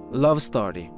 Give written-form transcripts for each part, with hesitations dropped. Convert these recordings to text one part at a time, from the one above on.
Love Story.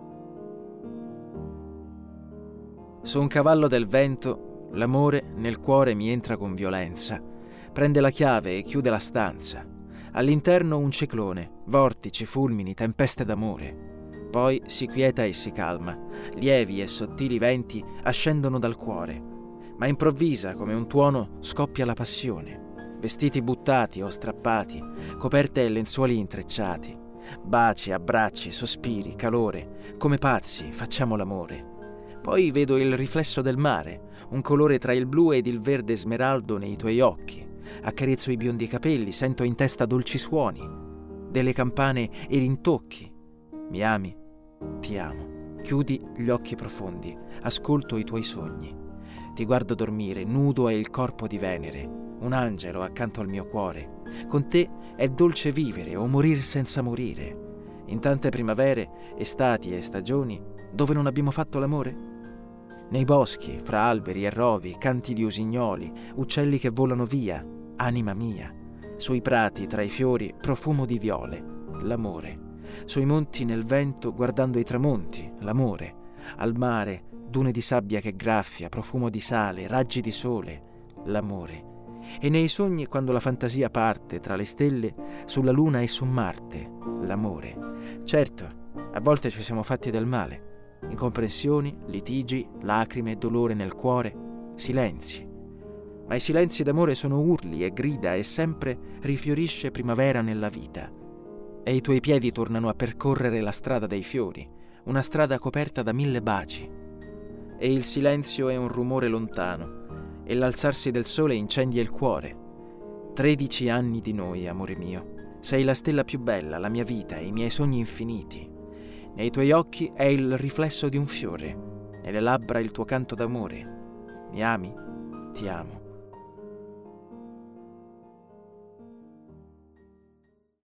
Su un cavallo del vento, l'amore nel cuore mi entra con violenza. Prende la chiave e chiude la stanza. All'interno un ciclone, vortici, fulmini, tempeste d'amore. Poi si quieta e si calma. Lievi e sottili venti ascendono dal cuore. Ma improvvisa, come un tuono, scoppia la passione. Vestiti buttati o strappati, coperte e lenzuoli intrecciati. Baci, abbracci, sospiri, calore. Come pazzi facciamo l'amore. Poi vedo il riflesso del mare, un colore tra il blu ed il verde smeraldo nei tuoi occhi. Accarezzo i biondi capelli, sento in testa dolci suoni, delle campane e rintocchi. Mi ami? Ti amo. Chiudi gli occhi profondi, ascolto i tuoi sogni. Ti guardo dormire, nudo è il corpo di Venere, un angelo accanto al mio cuore. Con te è dolce vivere o morir senza morire. In tante primavere, estati e stagioni, dove non abbiamo fatto l'amore? Nei boschi, fra alberi e rovi, canti di usignoli, uccelli che volano via, anima mia. Sui prati, tra i fiori, profumo di viole, l'amore. Sui monti nel vento, guardando i tramonti, l'amore. Al mare, dune di sabbia che graffia, profumo di sale, raggi di sole, l'amore. E nei sogni, quando la fantasia parte tra le stelle, sulla luna e su Marte, l'amore. Certo, a volte ci siamo fatti del male. Incomprensioni, litigi, lacrime e dolore nel cuore, silenzi. Ma i silenzi d'amore sono urli e grida e sempre rifiorisce primavera nella vita. E i tuoi piedi tornano a percorrere la strada dei fiori, una strada coperta da 1000 baci. E il silenzio è un rumore lontano, e l'alzarsi del sole incendia il cuore. 13 anni di noi, amore mio. Sei la stella più bella, la mia vita e i miei sogni infiniti. Nei tuoi occhi è il riflesso di un fiore, nelle labbra il tuo canto d'amore. Mi ami? Ti amo.